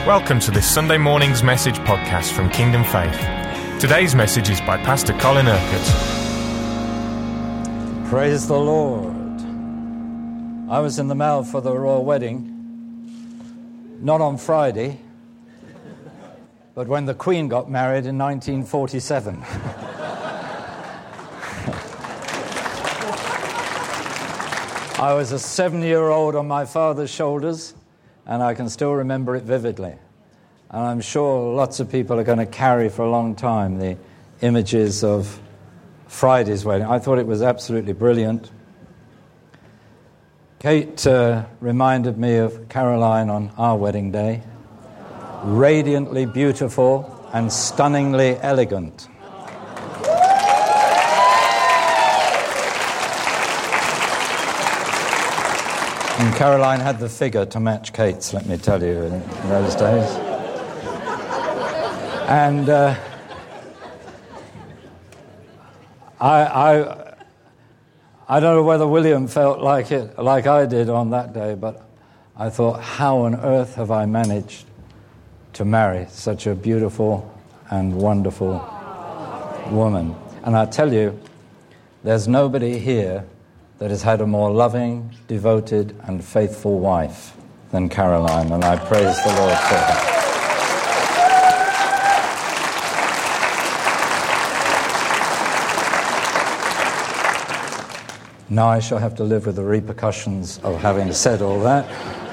Welcome to this Sunday morning's message podcast from Kingdom Faith. Today's message is by Pastor Colin Urquhart. Praise the Lord. I was in the Mall for the royal wedding, not on Friday, but when the Queen got married in 1947. I was a 7-year-old on my father's shoulders, and I can still remember it vividly. And I'm sure lots of people are going to carry for a long time the images of Friday's wedding. I thought it was absolutely brilliant. Kate reminded me of Caroline on our wedding day. Radiantly beautiful and stunningly elegant. And Caroline had the figure to match Kate's, let me tell you, in those days. And I don't know whether William felt like it, like I did on that day, but I thought, how on earth have I managed to marry such a beautiful and wonderful woman? And I tell you, there's nobody here that has had a more loving, devoted, and faithful wife than Caroline, and I praise the Lord for her. Now I shall have to live with the repercussions of having said all that.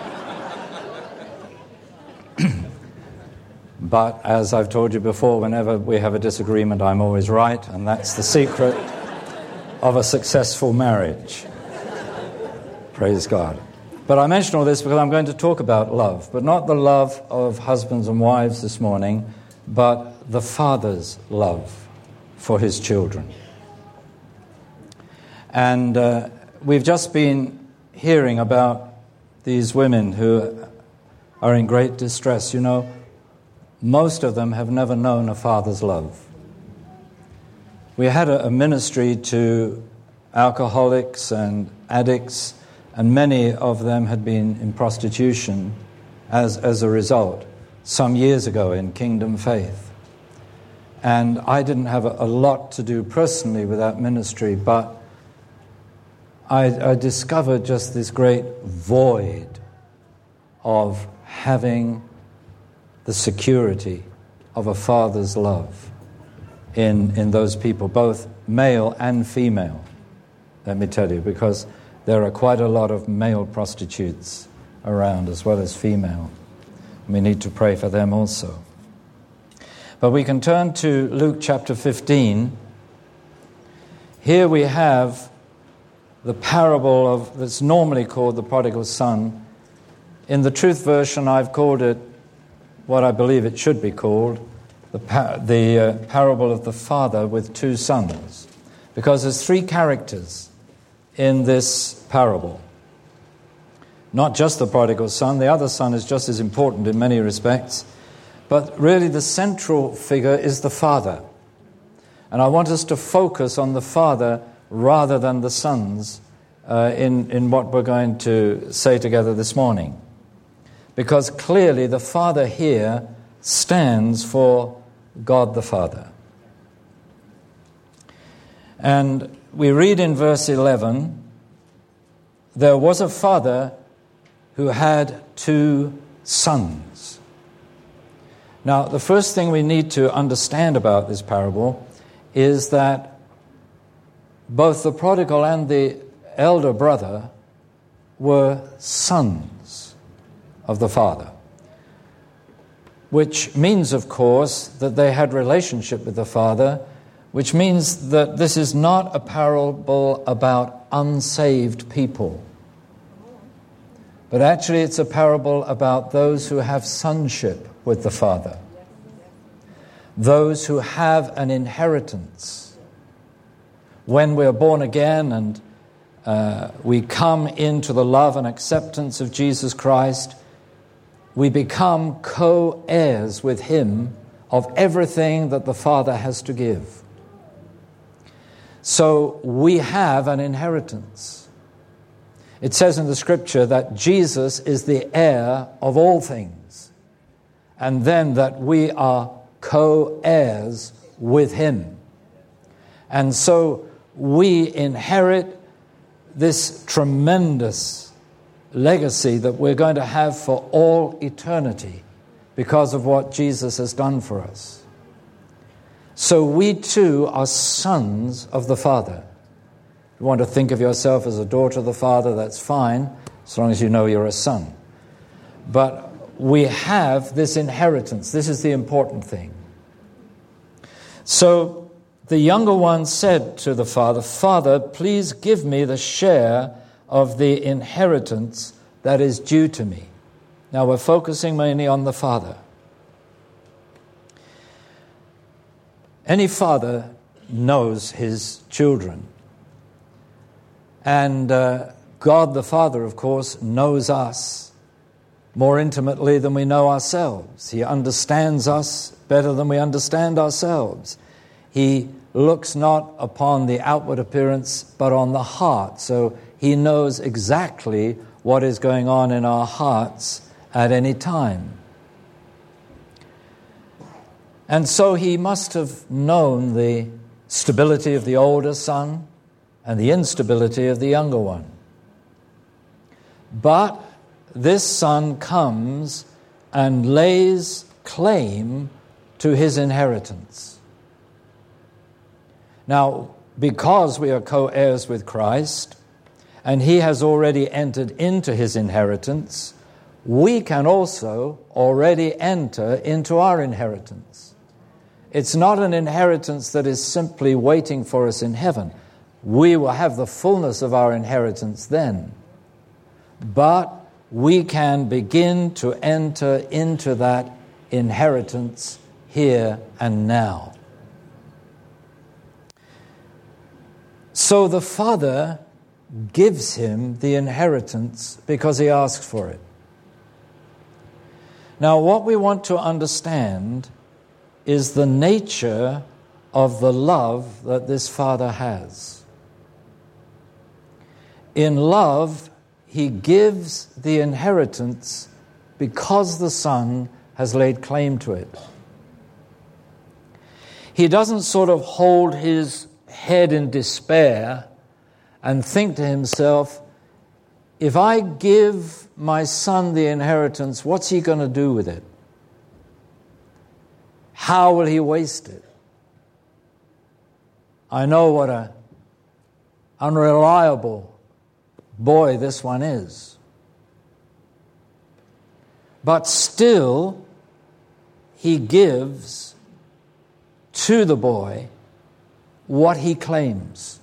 But as I've told you before, whenever we have a disagreement, I'm always right, and that's the secret of a successful marriage. Praise God. But I mention all this because I'm going to talk about love, but not the love of husbands and wives this morning, but the father's love for his children. And we've just been hearing about these women who are in great distress. You know, most of them have never known a father's love. We had a ministry to alcoholics and addicts, and many of them had been in prostitution as a result some years ago in Kingdom Faith. And I didn't have a lot to do personally with that ministry, but I discovered just this great void of having the security of a father's love in those people, both male and female, let me tell you, because there are quite a lot of male prostitutes around as well as female. We need to pray for them also. But we can turn to Luke chapter 15. Here we have the parable of that's normally called the prodigal son. In the Truth version, I've called it what I believe it should be called, the parable of the father with two sons, because there's three characters in this parable. Not just the prodigal son, the other son is just as important in many respects, but really the central figure is the father. And I want us to focus on the father rather than the sons in what we're going to say together this morning. Because clearly the father here stands for God the Father. And we read in verse 11, there was a father who had two sons. Now, the first thing we need to understand about this parable is that both the prodigal and the elder brother were sons of the father, which means, of course, that they had relationship with the father, which means that this is not a parable about unsaved people, but actually it's a parable about those who have sonship with the father, those who have an inheritance. When we're born again and we come into the love and acceptance of Jesus Christ, we become co-heirs with him of everything that the Father has to give. So we have an inheritance. It says in the Scripture that Jesus is the heir of all things, and then that we are co-heirs with him. And so we inherit this tremendous legacy that we're going to have for all eternity because of what Jesus has done for us. So we too are sons of the Father. If you want to think of yourself as a daughter of the Father, that's fine, as long as you know you're a son. But we have this inheritance. This is the important thing. So the younger one said to the father, "Father, please give me the share of the inheritance that is due to me." Now we're focusing mainly on the father. Any father knows his children. And God the Father, of course, knows us more intimately than we know ourselves. He understands us better than we understand ourselves. He looks not upon the outward appearance, but on the heart. So he knows exactly what is going on in our hearts at any time. And so he must have known the stability of the older son and the instability of the younger one. But this son comes and lays claim to his inheritance. Now, because we are co-heirs with Christ, and he has already entered into his inheritance, we can also already enter into our inheritance. It's not an inheritance that is simply waiting for us in heaven. We will have the fullness of our inheritance then. But we can begin to enter into that inheritance here and now. So the Father gives him the inheritance because he asks for it. Now, what we want to understand is the nature of the love that this Father has. In love, he gives the inheritance because the Son has laid claim to it. He doesn't sort of hold his head in despair and think to himself, if I give my son the inheritance, what's he going to do with it? How will he waste it? I know what an unreliable boy this one is. But still, he gives to the boy what he claims.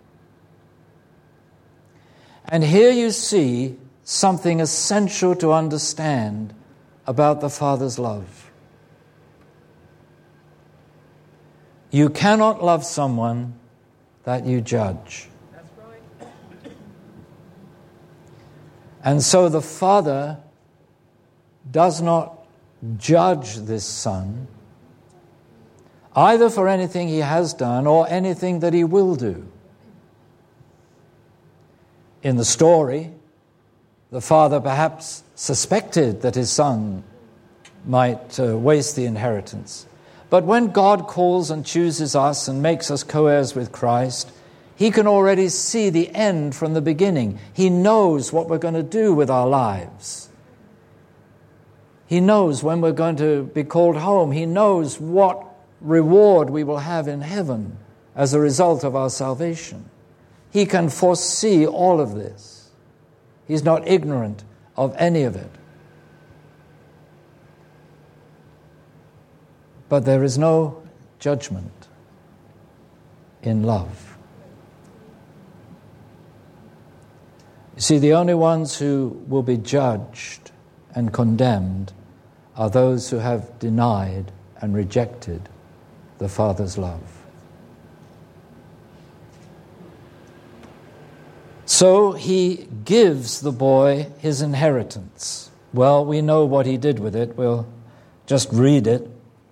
And here you see something essential to understand about the Father's love. You cannot love someone that you judge. That's right. And so the Father does not judge this Son, either for anything he has done or anything that he will do. In the story, the father perhaps suspected that his son might waste the inheritance. But when God calls and chooses us and makes us co-heirs with Christ, he can already see the end from the beginning. He knows what we're going to do with our lives. He knows when we're going to be called home. He knows what reward we will have in heaven as a result of our salvation. He can foresee all of this. He's not ignorant of any of it. But there is no judgment in love. You see, the only ones who will be judged and condemned are those who have denied and rejected the Father's love. So he gives the boy his inheritance. Well, we know what he did with it. We'll just read it.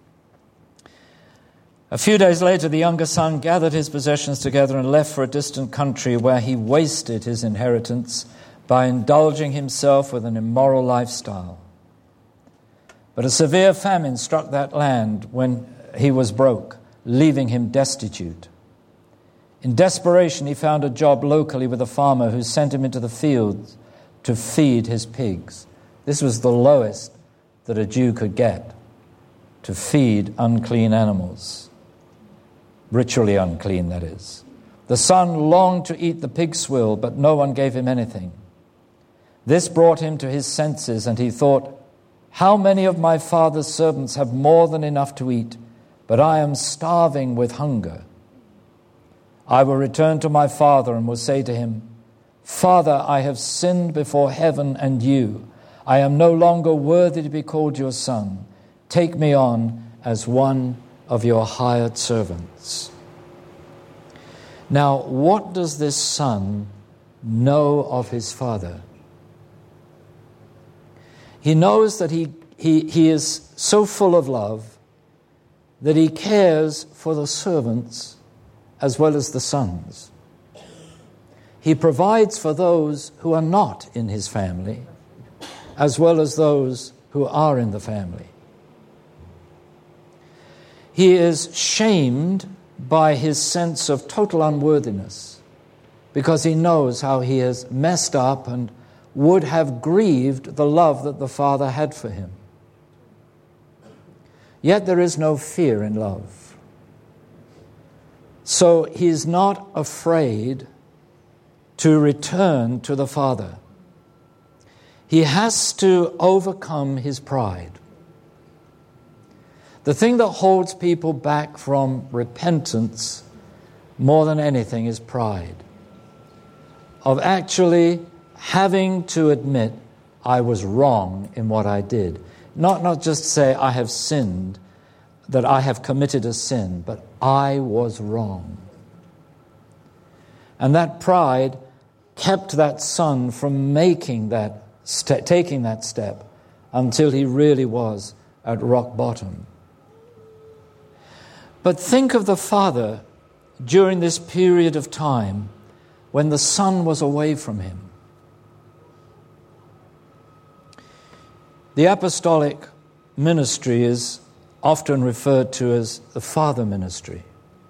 A few days later, the younger son gathered his possessions together and left for a distant country where he wasted his inheritance by indulging himself with an immoral lifestyle. But a severe famine struck that land when he was broke, leaving him destitute. In desperation, he found a job locally with a farmer who sent him into the fields to feed his pigs. This was the lowest that a Jew could get, to feed unclean animals. Ritually unclean, that is. The son longed to eat the pig swill, but no one gave him anything. This brought him to his senses, and he thought, "How many of my father's servants have more than enough to eat, but I am starving with hunger? I will return to my father and will say to him, 'Father, I have sinned before heaven and you. I am no longer worthy to be called your son. Take me on as one of your hired servants.'" Now, what does this son know of his father? He knows that he is so full of love that he cares for the servants as well as the sons. He provides for those who are not in his family as well as those who are in the family. He is shamed by his sense of total unworthiness because he knows how he has messed up and would have grieved the love that the Father had for him. Yet there is no fear in love. So he is not afraid to return to the Father. He has to overcome his pride. The thing that holds people back from repentance more than anything is pride. Of actually having to admit, I was wrong in what I did. Not just say, I have sinned, that I have committed a sin, but I was wrong. And that pride kept that son from making that taking that step until he really was at rock bottom. But think of the father during this period of time when the son was away from him. The apostolic ministry is often referred to as the father ministry.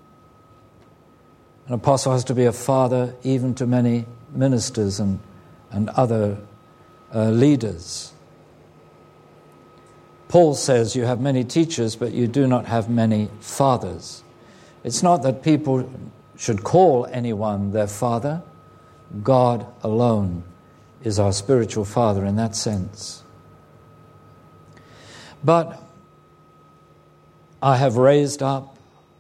An apostle has to be a father even to many ministers and other leaders. Paul says you have many teachers, but you do not have many fathers. It's not that people should call anyone their father. God alone is our spiritual father in that sense. But I have raised up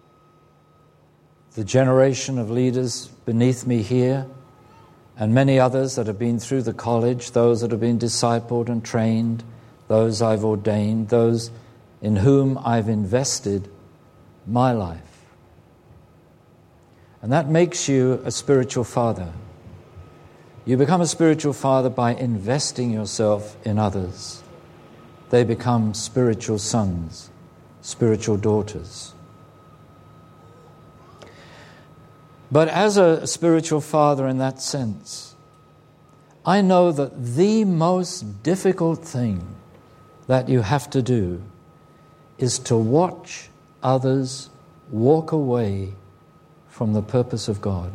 the generation of leaders beneath me here, and many others that have been through the college, those that have been discipled and trained, those I've ordained, those in whom I've invested my life. And that makes you a spiritual father. You become a spiritual father by investing yourself in others. They become spiritual sons, spiritual daughters. But as a spiritual father in that sense, I know that the most difficult thing that you have to do is to watch others walk away from the purpose of God.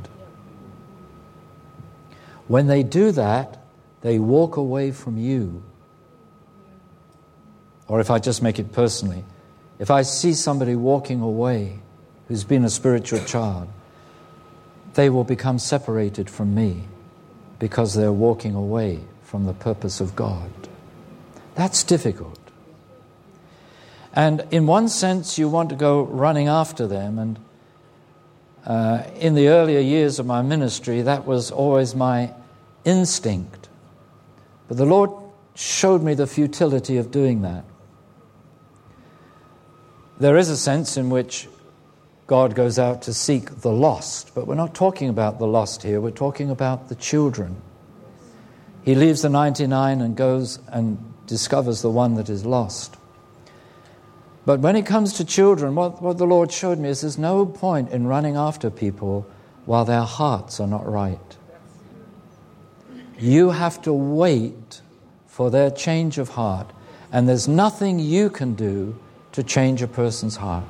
When they do that, they walk away from you. Or if I just make it personally, if I see somebody walking away who's been a spiritual child, they will become separated from me because they're walking away from the purpose of God. That's difficult. And in one sense, you want to go running after them. And in the earlier years of my ministry, that was always my instinct. But the Lord showed me the futility of doing that. There is a sense in which God goes out to seek the lost, but we're not talking about the lost here, we're talking about the children. He leaves the 99 and goes and discovers the one that is lost. But when it comes to children, what the Lord showed me is there's no point in running after people while their hearts are not right. You have to wait for their change of heart And there's nothing you can do to change a person's heart.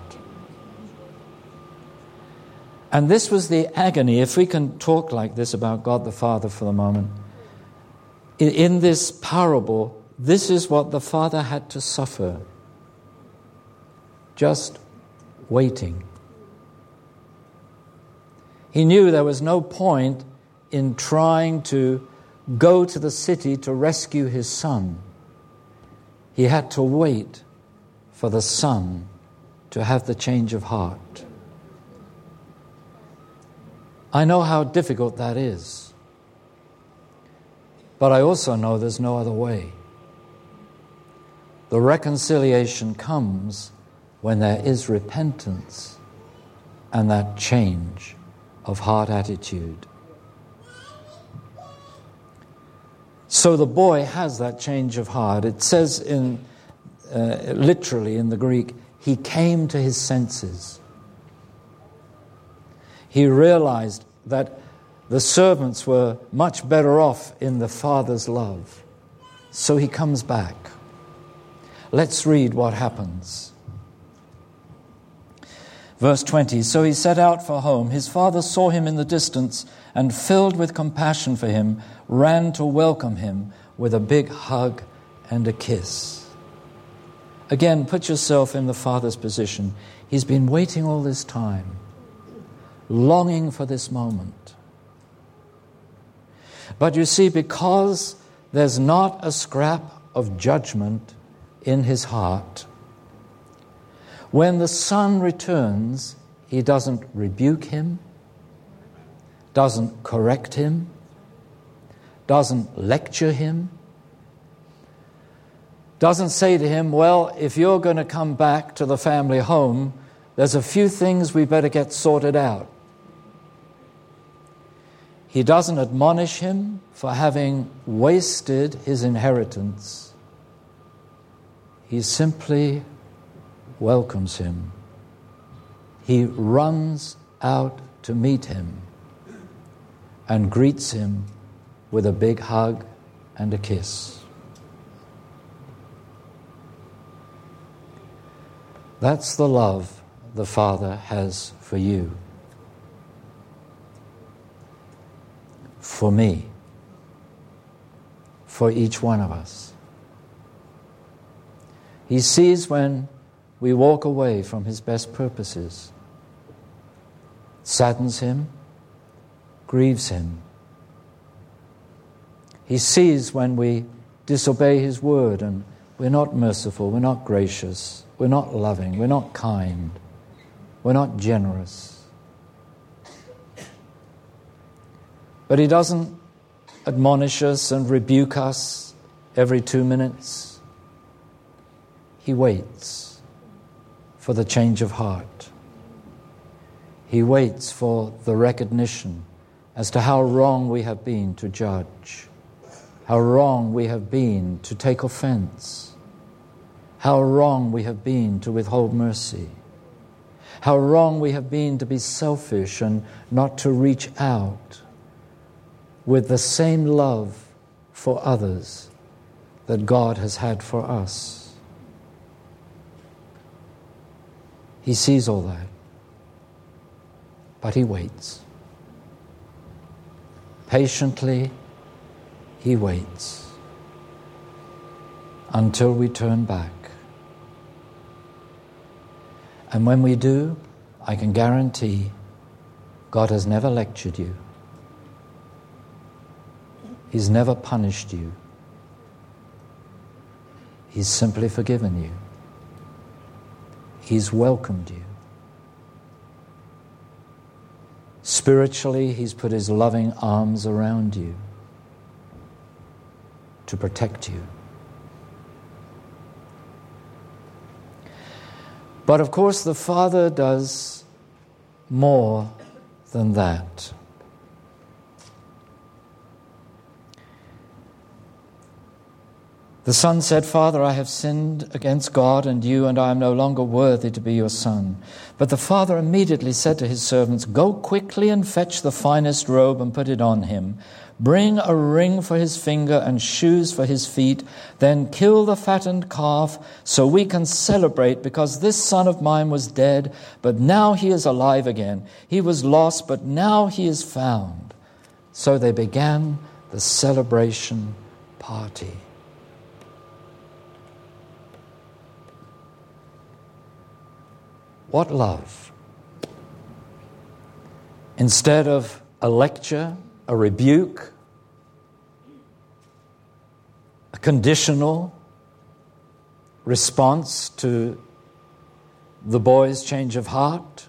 And this was the agony, if we can talk like this about God the Father for the moment. In this parable, this is what the Father had to suffer. Just waiting. He knew there was no point in trying to go to the city to rescue his son. He had to wait for the son to have the change of heart. I know how difficult that is. But I also know there's no other way. The reconciliation comes when there is repentance and that change of heart attitude. So the boy has that change of heart. It says literally in the Greek, he came to his senses. He realized that the servants were much better off in the Father's love. So he comes back. Let's read what happens. Verse 20, so he set out for home. His father saw him in the distance and, filled with compassion for him, ran to welcome him with a big hug and a kiss. Again, put yourself in the father's position. He's been waiting all this time, longing for this moment. But you see, because there's not a scrap of judgment in his heart, when the son returns, he doesn't rebuke him, doesn't correct him, doesn't lecture him, doesn't say to him, well, if you're going to come back to the family home, there's a few things we better get sorted out. He doesn't admonish him for having wasted his inheritance. He simply welcomes him. He runs out to meet him and greets him with a big hug and a kiss. That's the love the Father has for you. For me. For each one of us. He sees when we walk away from his best purposes. Saddens him, grieves him. He sees when we disobey his word and we're not merciful, we're not gracious, we're not loving, we're not kind, we're not generous. But he doesn't admonish us and rebuke us every 2 minutes. He waits for the change of heart. He waits for the recognition as to how wrong we have been to judge, how wrong we have been to take offense, how wrong we have been to withhold mercy, how wrong we have been to be selfish and not to reach out with the same love for others that God has had for us. He sees all that, but he waits. Patiently, he waits until we turn back. And when we do, I can guarantee God has never lectured you. He's never punished you. He's simply forgiven you. He's welcomed you. Spiritually, he's put his loving arms around you to protect you. But of course, the Father does more than that. The son said, "Father, I have sinned against God and you, and I am no longer worthy to be your son." But the father immediately said to his servants, "Go quickly and fetch the finest robe and put it on him. Bring a ring for his finger and shoes for his feet. Then kill the fattened calf so we can celebrate, because this son of mine was dead, but now he is alive again. He was lost, but now he is found." So they began the celebration party. What love! Instead of a lecture, a rebuke, a conditional response to the boy's change of heart,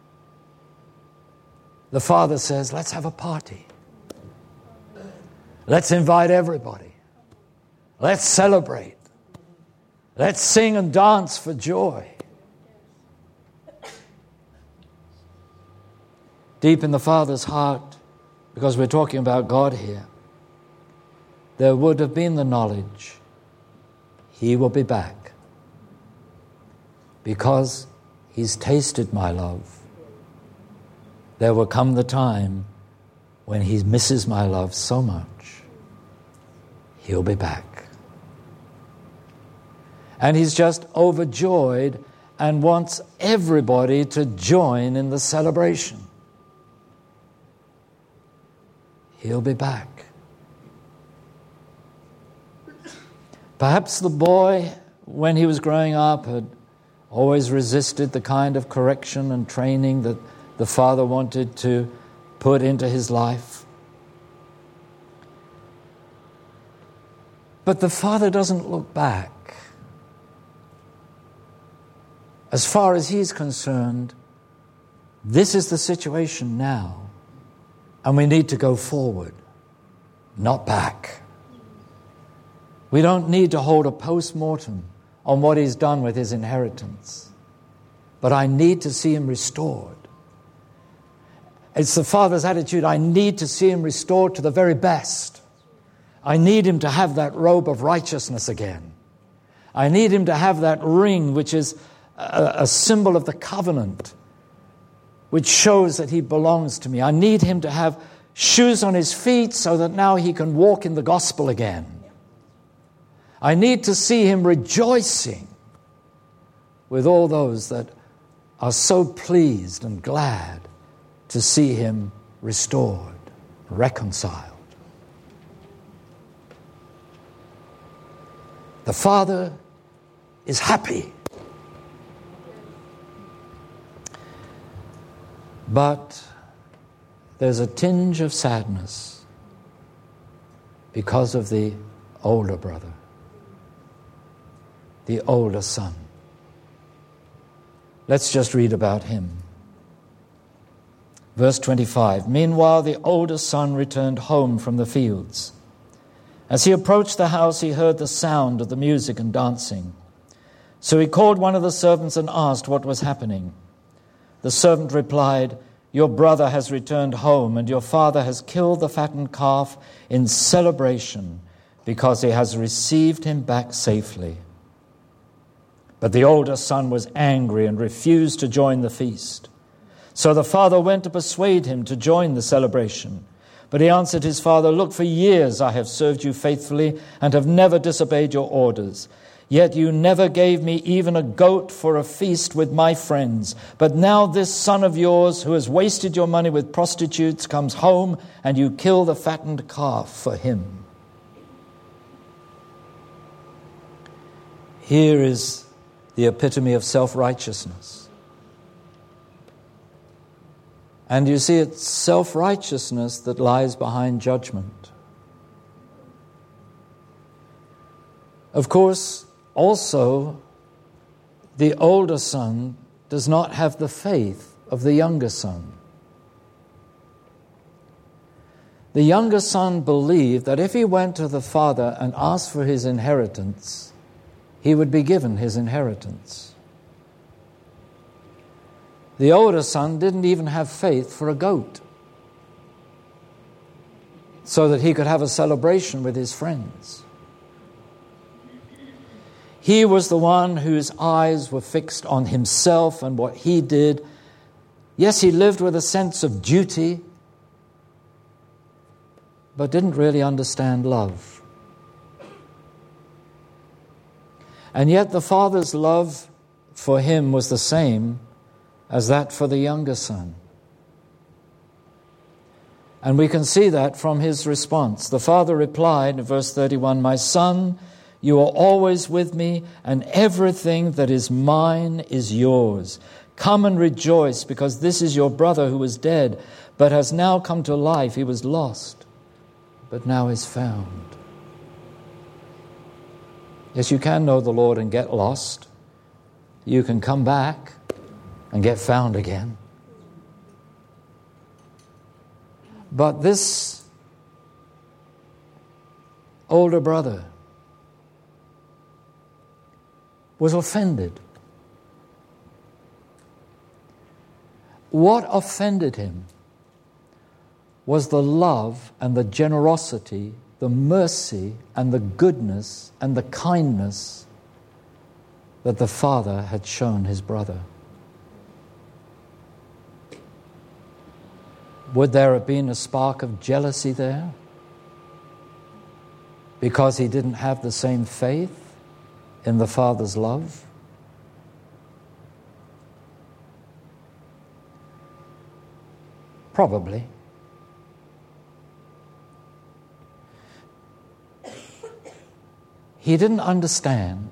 the father says, "Let's have a party. Let's invite everybody. Let's celebrate. Let's sing and dance for joy." Deep in the Father's heart, because we're talking about God here, there would have been the knowledge He will be back, because He's tasted my love. There will come the time when He misses my love so much, He'll be back. And He's just overjoyed and wants everybody to join in the celebration. He'll be back. Perhaps the boy, when he was growing up, had always resisted the kind of correction and training that the father wanted to put into his life. But the father doesn't look back. As far as he's concerned, this is the situation now. And we need to go forward, not back. We don't need to hold a post-mortem on what he's done with his inheritance. But I need to see him restored. It's the father's attitude. I need to see him restored to the very best. I need him to have that robe of righteousness again. I need him to have that ring, which is a symbol of the covenant, which shows that he belongs to me. I need him to have shoes on his feet so that now he can walk in the gospel again. I need to see him rejoicing with all those that are so pleased and glad to see him restored, reconciled. The Father is happy. But there's a tinge of sadness because of the older brother, the older son. Let's just read about him. Verse 25, "Meanwhile the older son returned home from the fields. As he approached the house, he heard the sound of the music and dancing. So he called one of the servants and asked what was happening. The servant replied, 'Your brother has returned home, and your father has killed the fattened calf in celebration because he has received him back safely.' But the older son was angry and refused to join the feast. So the father went to persuade him to join the celebration. But he answered his father, 'Look, for years I have served you faithfully and have never disobeyed your orders. Yet you never gave me even a goat for a feast with my friends. But now this son of yours, who has wasted your money with prostitutes, comes home and you kill the fattened calf for him.'" Here is the epitome of self-righteousness. And you see, it's self-righteousness that lies behind judgment. Of course, also, the older son does not have the faith of the younger son. The younger son believed that if he went to the father and asked for his inheritance, he would be given his inheritance. The older son didn't even have faith for a goat so that he could have a celebration with his friends. He was the one whose eyes were fixed on himself and what he did. Yes, he lived with a sense of duty, but didn't really understand love. And yet the Father's love for him was the same as that for the younger son. And we can see that from his response. The Father replied in verse 31, "My son, you are always with me, and everything that is mine is yours. Come and rejoice, because this is your brother who was dead, but has now come to life. He was lost, but now is found." Yes, you can know the Lord and get lost. You can come back and get found again. But this older brother was offended. What offended him was the love and the generosity, the mercy and the goodness and the kindness that the Father had shown his brother. Would there have been a spark of jealousy there? Because he didn't have the same faith in the Father's love? Probably. He didn't understand,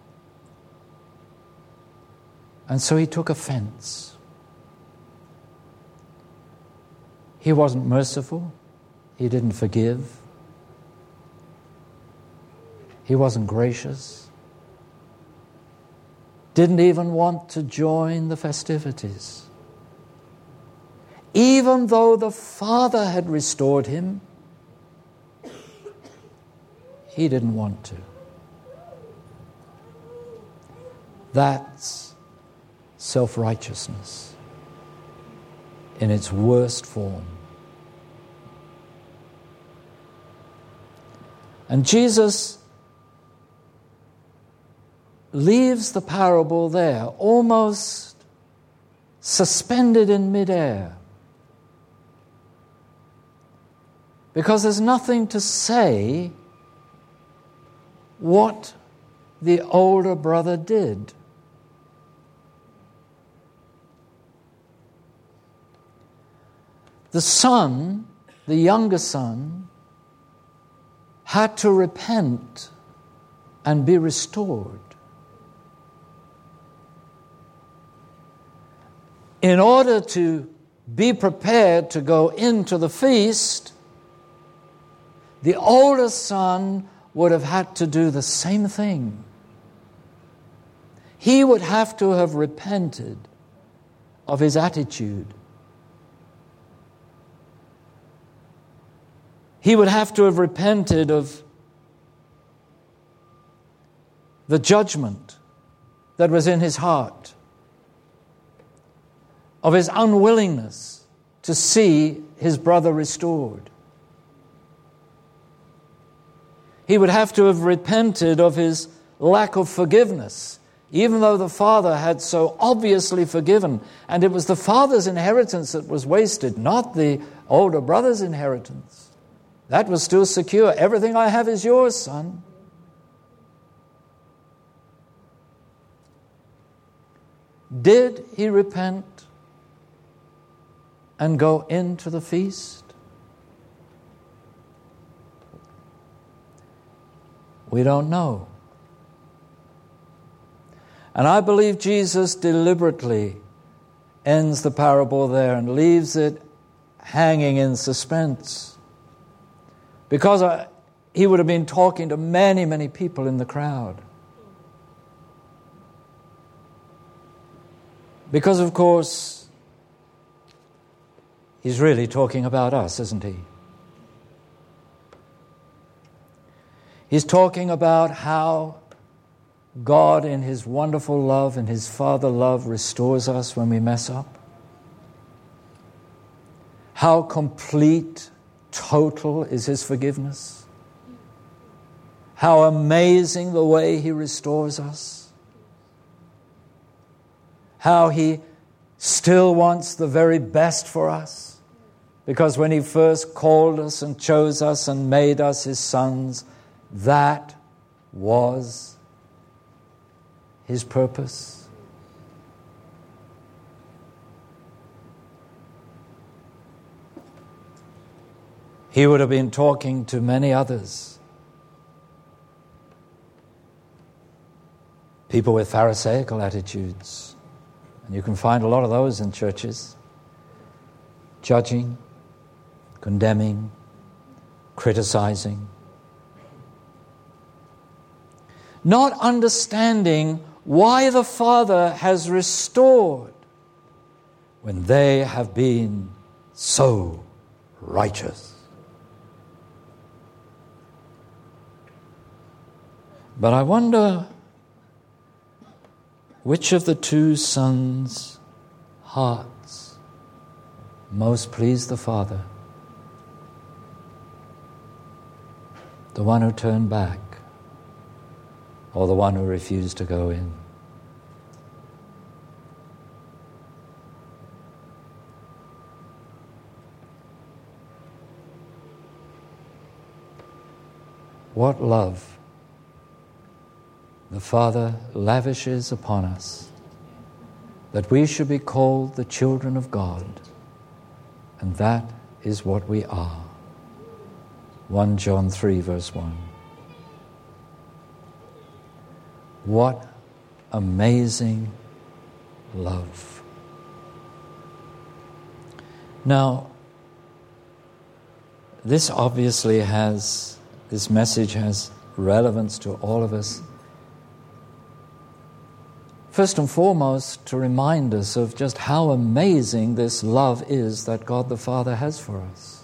and so he took offense. He wasn't merciful. He didn't forgive. He wasn't gracious. Didn't even want to join the festivities. Even though the Father had restored him, he didn't want to. That's self-righteousness in its worst form. And Jesus leaves the parable there, almost suspended in midair, because there's nothing to say what the older brother did. The son, the younger son, had to repent and be restored. In order to be prepared to go into the feast, the older son would have had to do the same thing. He would have to have repented of his attitude. He would have to have repented of the judgment that was in his heart, of his unwillingness to see his brother restored. He would have to have repented of his lack of forgiveness, even though the Father had so obviously forgiven. And it was the Father's inheritance that was wasted, not the older brother's inheritance. That was still secure. Everything I have is yours, son. Did he repent and go into the feast? We don't know. And I believe Jesus deliberately ends the parable there and leaves it hanging in suspense. Because he would have been talking to many, many people in the crowd. Because, of course, he's really talking about us, isn't he? He's talking about how God, in his wonderful love and his Father love, restores us when we mess up. How complete, total is his forgiveness. How amazing the way He restores us. How He still wants the very best for us. Because when He first called us and chose us and made us His sons, that was His purpose. He would have been talking to many others. People with Pharisaical attitudes. And you can find a lot of those in churches. Judging, condemning, criticizing. Not understanding why the Father has restored when they have been so righteous. But I wonder which of the two sons' hearts most pleased the Father? The one who turned back, or the one who refused to go in? What love the Father lavishes upon us, that we should be called the children of God, and that is what we are. 1 John 3 verse 1. What amazing love. Now, this message has relevance to all of us. First and foremost, to remind us of just how amazing this love is that God the Father has for us.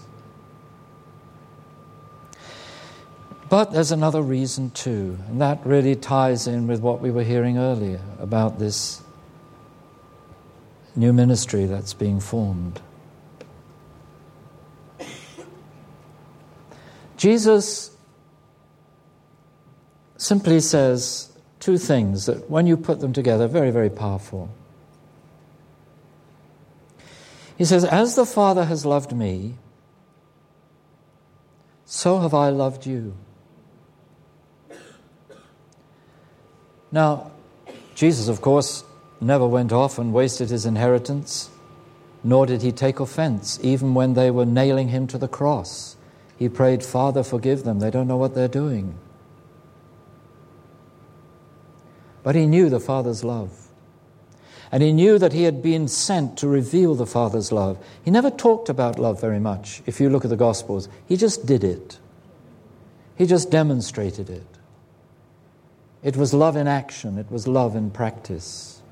But there's another reason too, and that really ties in with what we were hearing earlier about this new ministry that's being formed. Jesus simply says two things that, when you put them together, are very, very powerful. He says, as the Father has loved me, so have I loved you. Now, Jesus, of course, never went off and wasted His inheritance, nor did He take offense, even when they were nailing Him to the cross. He prayed, Father, forgive them, they don't know what they're doing. But He knew the Father's love. And He knew that He had been sent to reveal the Father's love. He never talked about love very much. If you look at the Gospels, He just did it. He just demonstrated it. It was love in action. It was love in practice.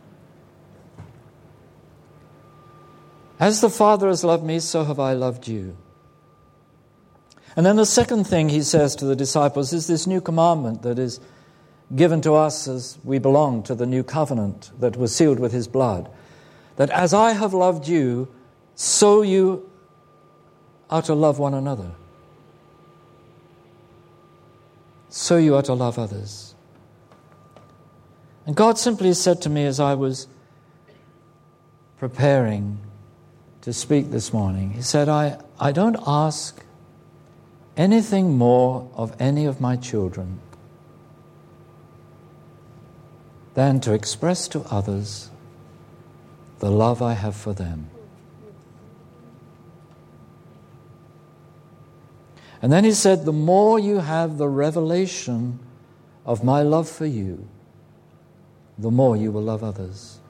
As the Father has loved me, so have I loved you. And then the second thing He says to the disciples is this new commandment that is given to us as we belong to the new covenant that was sealed with His blood. That as I have loved you, so you are to love one another. So you are to love others. And God simply said to me as I was preparing to speak this morning, He said, I don't ask anything more of any of my children than to express to others the love I have for them. And then He said, the more you have the revelation of my love for you, the more you will love others.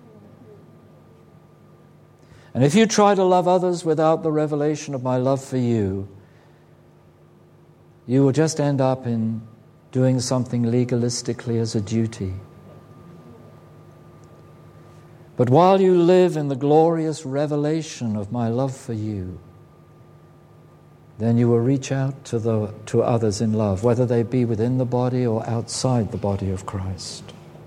And if you try to love others without the revelation of my love for you, you will just end up in doing something legalistically as a duty. But while you live in the glorious revelation of my love for you, then you will reach out to others in love, whether they be within the body or outside the body of Christ.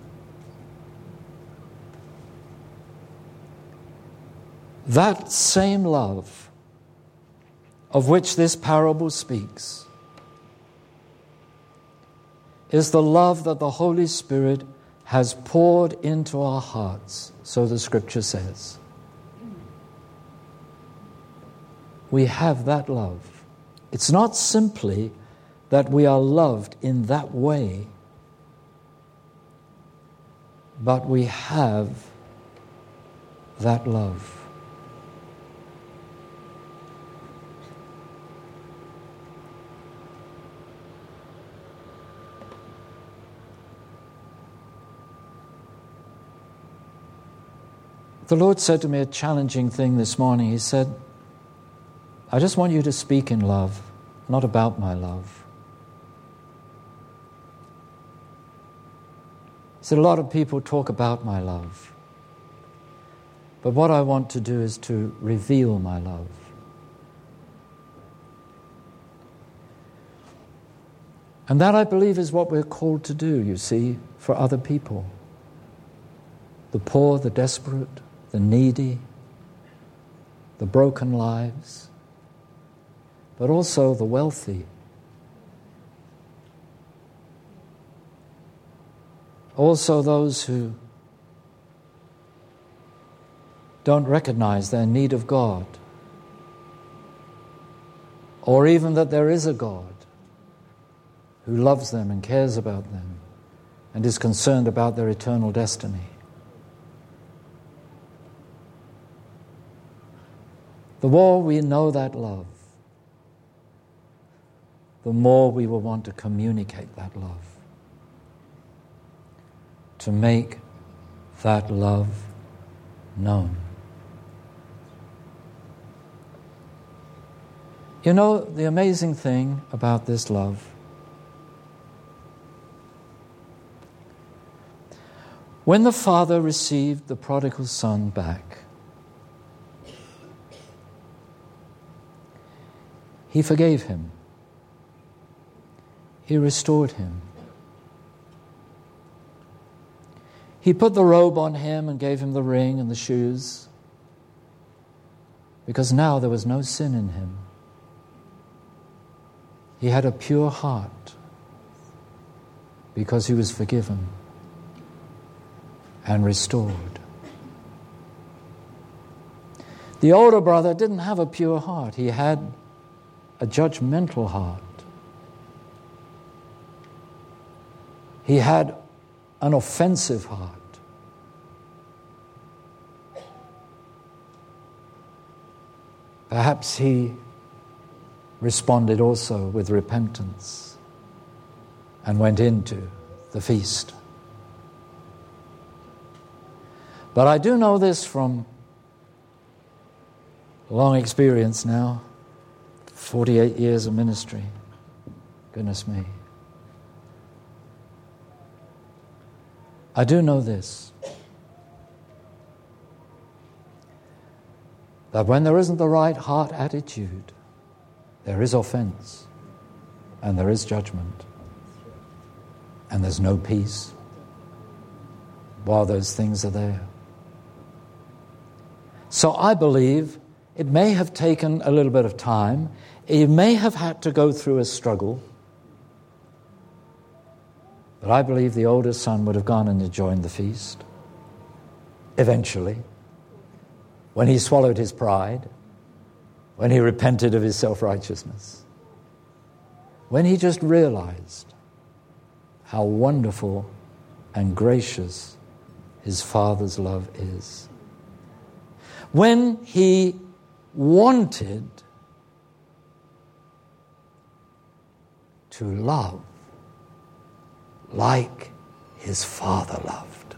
That same love of which this parable speaks is the love that the Holy Spirit has poured into our hearts, so the Scripture says. We have that love. It's not simply that we are loved in that way, but we have that love. The Lord said to me a challenging thing this morning. He said, I just want you to speak in love, not about my love. He said, a lot of people talk about my love. But what I want to do is to reveal my love. And that, I believe, is what we're called to do, you see, for other people. The poor, the desperate, the needy, the broken lives, but also the wealthy. Also those who don't recognize their need of God, or even that there is a God who loves them and cares about them and is concerned about their eternal destiny. The more we know that love, the more we will want to communicate that love, to make that love known. You know, the amazing thing about this love, when the Father received the prodigal son back, He forgave him. He restored him. He put the robe on him and gave him the ring and the shoes, because now there was no sin in him. He had a pure heart because he was forgiven and restored. The older brother didn't have a pure heart. He had a judgmental heart. He had an offensive heart. Perhaps he responded also with repentance and went into the feast. But I do know this from long experience now, 48 years of ministry. Goodness me. I do know this, that when there isn't the right heart attitude, there is offense, and there is judgment, and there's no peace while those things are there. So I believe it may have taken a little bit of time. You may have had to go through a struggle. But I believe the older son would have gone and joined the feast eventually, when he swallowed his pride, when he repented of his self-righteousness, when he just realized how wonderful and gracious his Father's love is. When he wanted to love like his Father loved.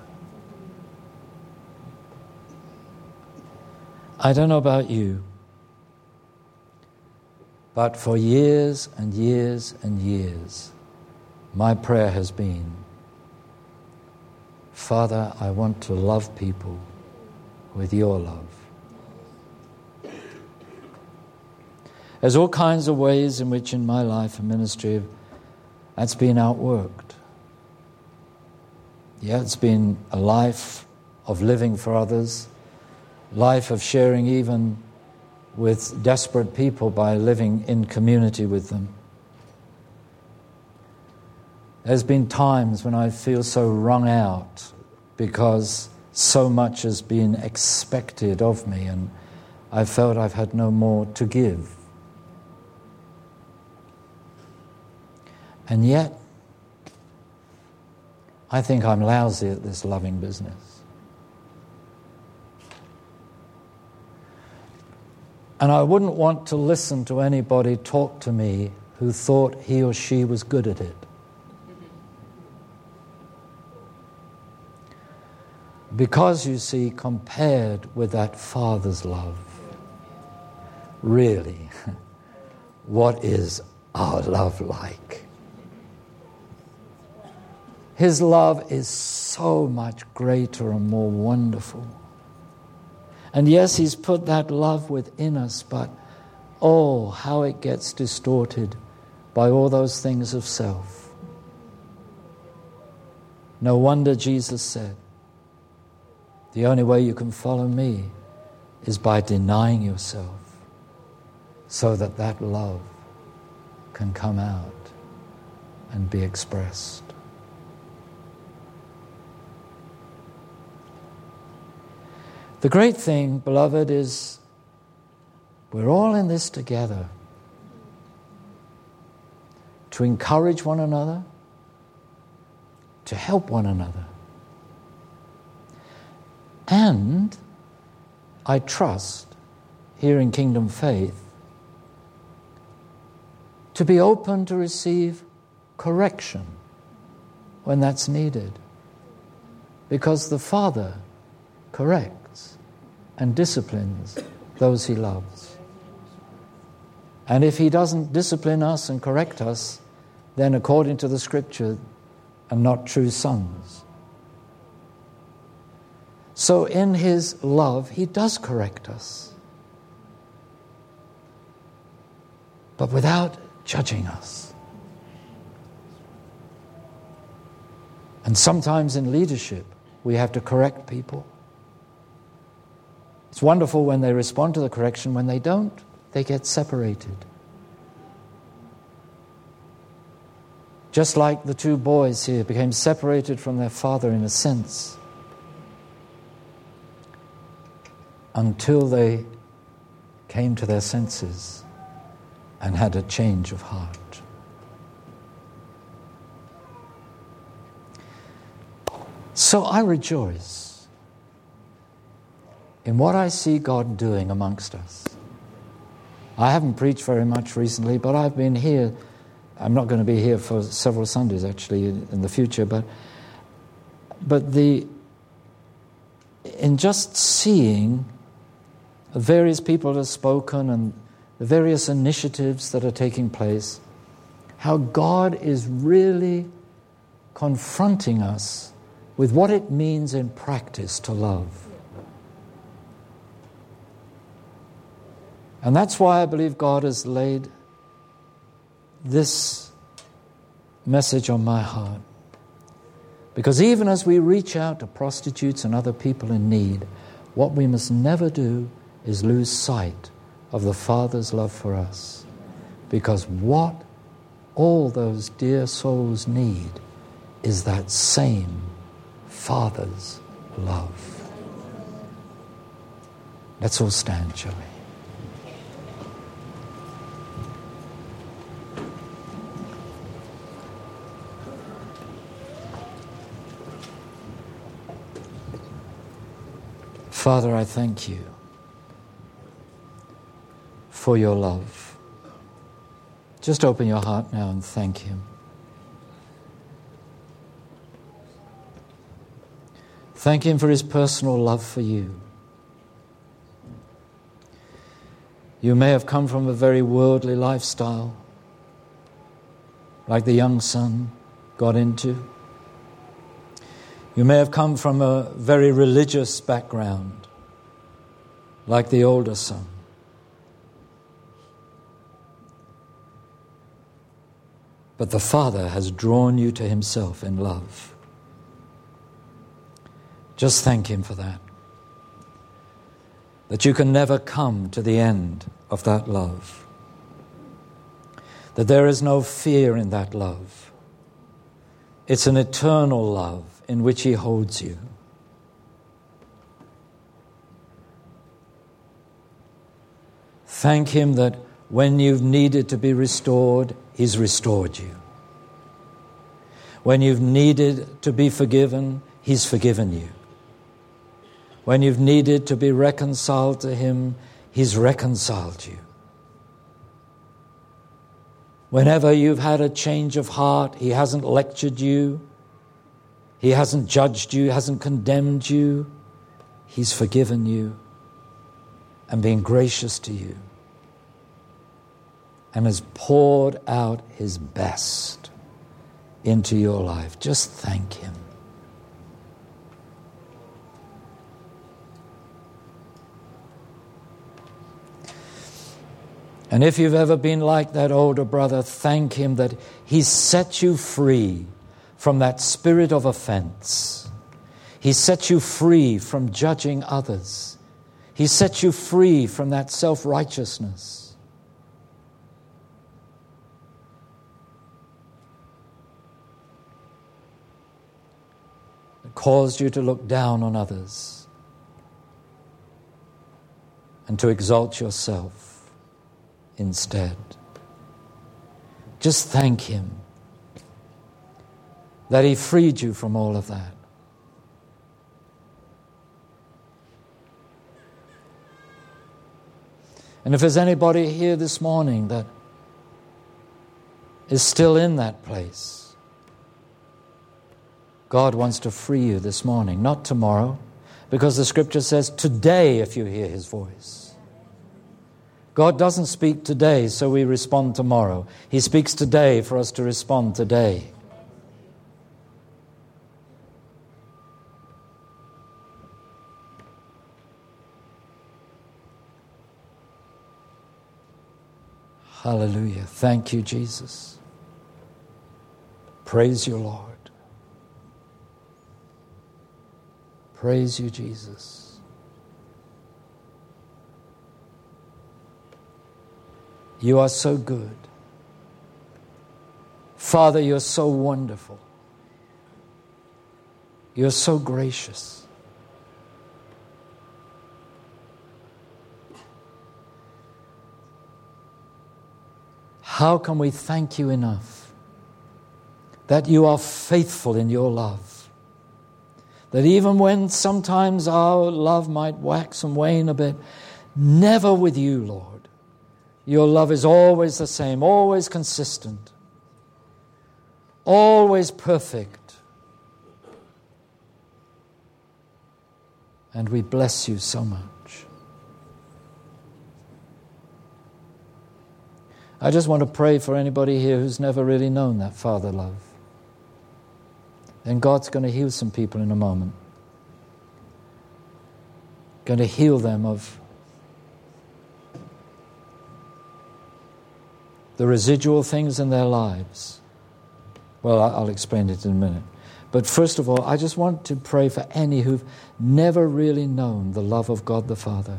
I don't know about you, but for years and years and years, my prayer has been, Father, I want to love people with your love. There's all kinds of ways in which in my life and ministry that's been outworked. Yeah, it's been a life of living for others, life of sharing even with desperate people by living in community with them. There's been times when I feel so wrung out because so much has been expected of me and I felt I've had no more to give. And yet, I think I'm lousy at this loving business. And I wouldn't want to listen to anybody talk to me who thought he or she was good at it. Because, you see, compared with that Father's love, really, what is our love like? His love is so much greater and more wonderful. And yes, He's put that love within us, but oh, how it gets distorted by all those things of self. No wonder Jesus said, the only way you can follow me is by denying yourself so that that love can come out and be expressed. The great thing, beloved, is we're all in this together to encourage one another, to help one another. And I trust, here in Kingdom Faith, to be open to receive correction when that's needed. Because the Father corrects and disciplines those He loves. And if He doesn't discipline us and correct us, then according to the Scripture, are not true sons. So in His love, He does correct us, but without judging us. And sometimes in leadership, we have to correct people. It's wonderful when they respond to the correction. When they don't, they get separated. Just like the two boys here became separated from their father in a sense, until they came to their senses and had a change of heart. So I rejoice in what I see God doing amongst us. I haven't preached very much recently, but I've been here. I'm not going to be here for several Sundays actually in the future, but in just seeing the various people that have spoken and the various initiatives that are taking place, how God is really confronting us with what it means in practice to love. And that's why I believe God has laid this message on my heart. Because even as we reach out to prostitutes and other people in need, what we must never do is lose sight of the Father's love for us. Because what all those dear souls need is that same Father's love. Let's all stand, shall we? Father, I thank you for your love. Just open your heart now and thank Him. Thank Him for His personal love for you. You may have come from a very worldly lifestyle, like the young son got into. You may have come from a very religious background, like the older son. But the Father has drawn you to Himself in love. Just thank Him for that. That you can never come to the end of that love. That there is no fear in that love. It's an eternal love in which He holds you. Thank Him that when you've needed to be restored, He's restored you. When you've needed to be forgiven, He's forgiven you. When you've needed to be reconciled to Him, He's reconciled you. Whenever you've had a change of heart, He hasn't lectured you. He hasn't judged you, hasn't condemned you. He's forgiven you and been gracious to you and has poured out His best into your life. Just thank Him. And if you've ever been like that older brother, thank Him that He set you free from that spirit of offense. He set you free from judging others. He set you free from that self-righteousness. It caused you to look down on others and to exalt yourself instead. Just thank Him that He freed you from all of that. And if there's anybody here this morning that is still in that place, God wants to free you this morning, not tomorrow, because the Scripture says today if you hear His voice. God doesn't speak today so we respond tomorrow. He speaks today for us to respond today. Hallelujah. Thank you, Jesus. Praise you, Lord. Praise you, Jesus. You are so good. Father, you're so wonderful. You're so gracious. How can we thank you enough that you are faithful in your love? That even when sometimes our love might wax and wane a bit, never with you, Lord. Your love is always the same, always consistent, always perfect. And we bless you so much. I just want to pray for anybody here who's never really known that Father love. And God's going to heal some people in a moment. Going to heal them of the residual things in their lives. Well, I'll explain it in a minute. But first of all, I just want to pray for any who've never really known the love of God the Father.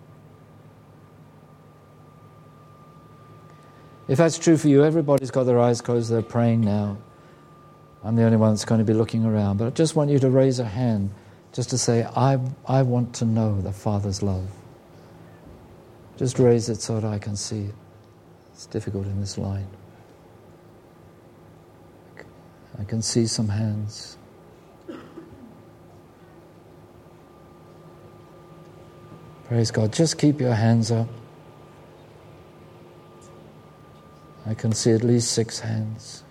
If that's true for you, everybody's got their eyes closed, they're praying now. I'm the only one that's going to be looking around. But I just want you to raise a hand just to say, I want to know the Father's love. Just raise it so that I can see it. It's difficult in this line. I can see some hands. Praise God. Just keep your hands up. I can see at least 6 hands.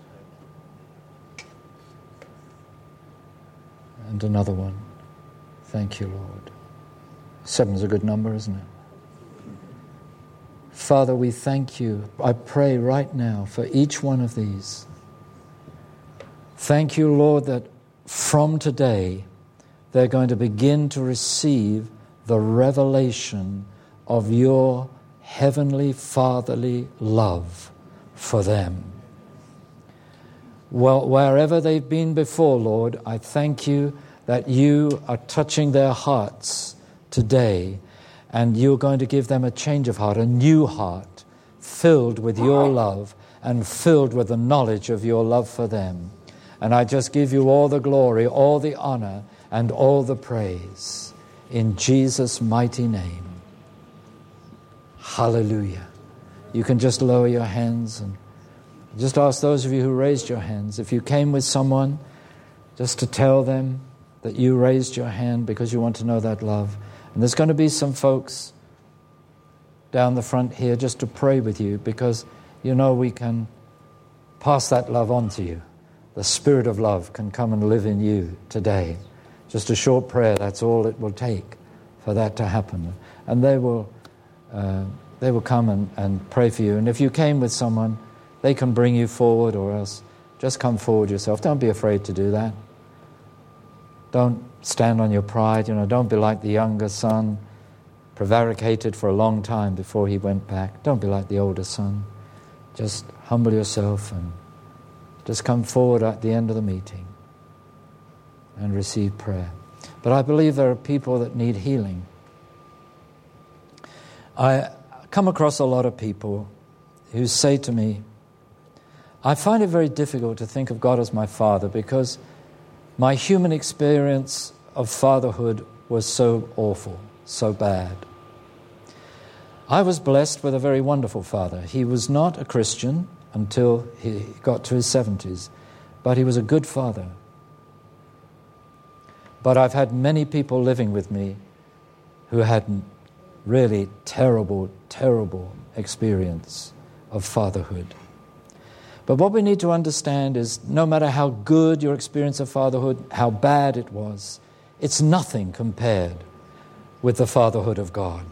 And another one. Thank you, Lord. 7's a good number, isn't it? Father, we thank you. I pray right now for each one of these. Thank you, Lord, that from today they're going to begin to receive the revelation of your heavenly, fatherly love for them. Well, wherever they've been before, Lord, I thank you that you are touching their hearts today, and you're going to give them a change of heart, a new heart, filled with your love and filled with the knowledge of your love for them. And I just give you all the glory, all the honor, and all the praise in Jesus' mighty name. Hallelujah. You can just lower your hands and just ask those of you who raised your hands, if you came with someone, just to tell them that you raised your hand because you want to know that love. And there's going to be some folks down the front here just to pray with you, because you know we can pass that love on to you. The Spirit of love can come and live in you today. Just a short prayer, that's all it will take for that to happen. And they will come and pray for you. And if you came with someone, they can bring you forward, or else just come forward yourself. Don't be afraid to do that. Don't stand on your pride. Don't be like the younger son, prevaricated for a long time before he went back. Don't be like the older son. Just humble yourself and just come forward at the end of the meeting and receive prayer. But I believe there are people that need healing. I come across a lot of people who say to me, I find it very difficult to think of God as my father because my human experience of fatherhood was so awful, so bad. I was blessed with a very wonderful father. He was not a Christian until he got to his 70s, but he was a good father. But I've had many people living with me who had really terrible, terrible experience of fatherhood. But what we need to understand is no matter how good your experience of fatherhood, how bad it was, it's nothing compared with the fatherhood of God.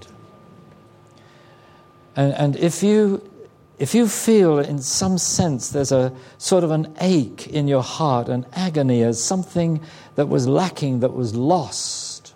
And if you feel in some sense there's a sort of an ache in your heart, an agony as something that was lacking, that was lost,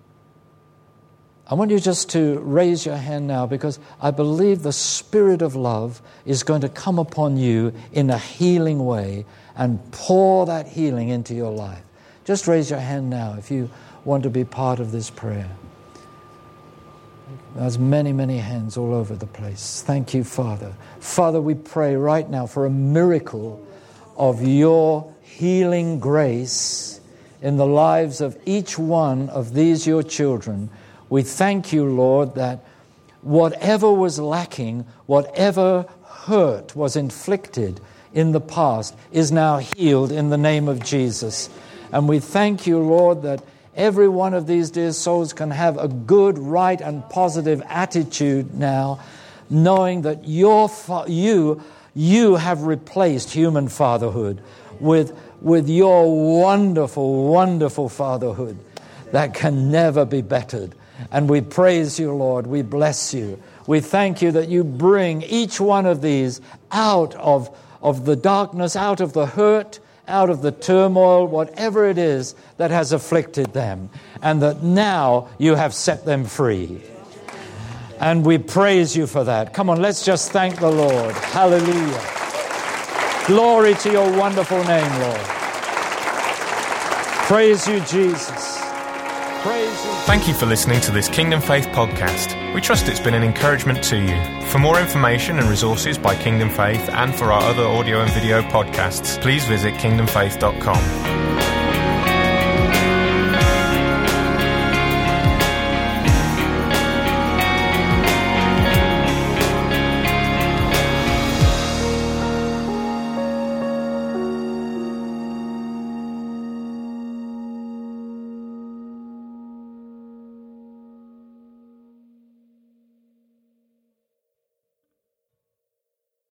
I want you just to raise your hand now, because I believe the Spirit of love is going to come upon you in a healing way and pour that healing into your life. Just raise your hand now if you want to be part of this prayer. There's many, many hands all over the place. Thank you, Father. Father, we pray right now for a miracle of your healing grace in the lives of each one of these, your children. We thank you, Lord, that whatever was lacking, whatever hurt was inflicted in the past is now healed in the name of Jesus. And we thank you, Lord, that every one of these dear souls can have a good, right, and positive attitude now, knowing that you have replaced human fatherhood with your wonderful, wonderful fatherhood that can never be bettered. And we praise you, Lord. We bless you. We thank you that you bring each one of these out of the darkness, out of the hurt, out of the turmoil, whatever it is that has afflicted them, and that now you have set them free. And we praise you for that. Come on, let's just thank the Lord. Hallelujah. Glory to your wonderful name, Lord. Praise you, Jesus. Praise you. Thank you for listening to this Kingdom Faith podcast. We trust it's been an encouragement to you. For more information and resources by Kingdom Faith and for our other audio and video podcasts, please visit kingdomfaith.com.